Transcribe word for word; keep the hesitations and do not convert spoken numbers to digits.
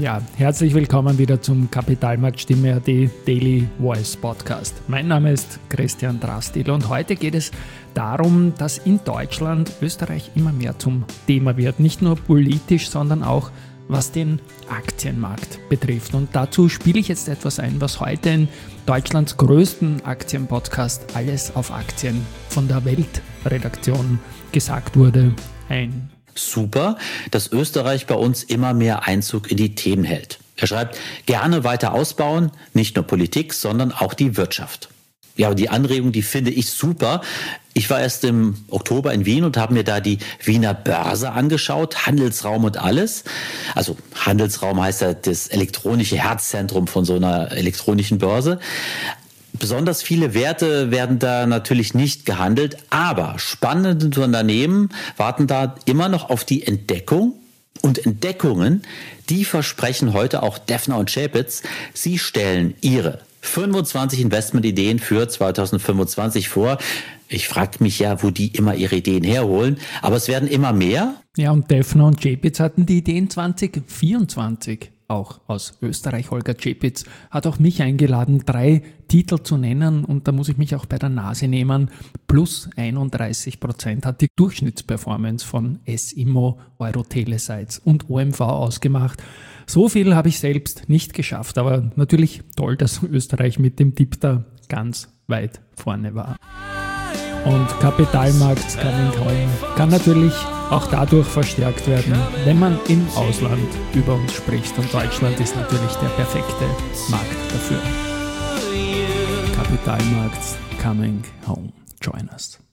Ja, herzlich willkommen wieder zum Kapitalmarkt Stimme punkt at Daily Voice Podcast. Mein Name ist Christian Drastil und heute geht es darum, dass in Deutschland Österreich immer mehr zum Thema wird. Nicht nur politisch, sondern auch was den Aktienmarkt betrifft. Und dazu spiele ich jetzt etwas ein, was heute in Deutschlands größten Aktienpodcast Alles auf Aktien von der Weltredaktion gesagt wurde, ein. Super, dass Österreich bei uns immer mehr Einzug in die Themen hält. Er schreibt, gerne weiter ausbauen, nicht nur Politik, sondern auch die Wirtschaft. Ja, aber die Anregung, die finde ich super. Ich war erst im Oktober in Wien und habe mir da die Wiener Börse angeschaut, Handelsraum und alles. Also Handelsraum heißt ja das elektronische Herzzentrum von so einer elektronischen Börse. Besonders viele Werte werden da natürlich nicht gehandelt, aber spannende Unternehmen warten da immer noch auf die Entdeckung. Und Entdeckungen, die versprechen heute auch Deffner und Chapitz. Sie stellen ihre fünfundzwanzig Investmentideen für zweitausendfünfundzwanzig vor. Ich frage mich ja, wo die immer ihre Ideen herholen, aber es werden immer mehr. Ja, und Deffner und Chapitz hatten die Ideen zwanzig vierundzwanzig. Auch aus Österreich. Holger Chapitz hat auch mich eingeladen, drei Titel zu nennen und da muss ich mich auch bei der Nase nehmen. Plus einunddreißig Prozent hat die Durchschnittsperformance von S-Immo, Euro-Telesites und O M V ausgemacht. So viel habe ich selbst nicht geschafft, aber natürlich toll, dass Österreich mit dem Tipp da ganz weit vorne war. Und Kapitalmarkt kann natürlich auch dadurch verstärkt werden, wenn man im Ausland über uns spricht. Und Deutschland ist natürlich der perfekte Markt dafür. Kapitalmarkt coming home. Join us.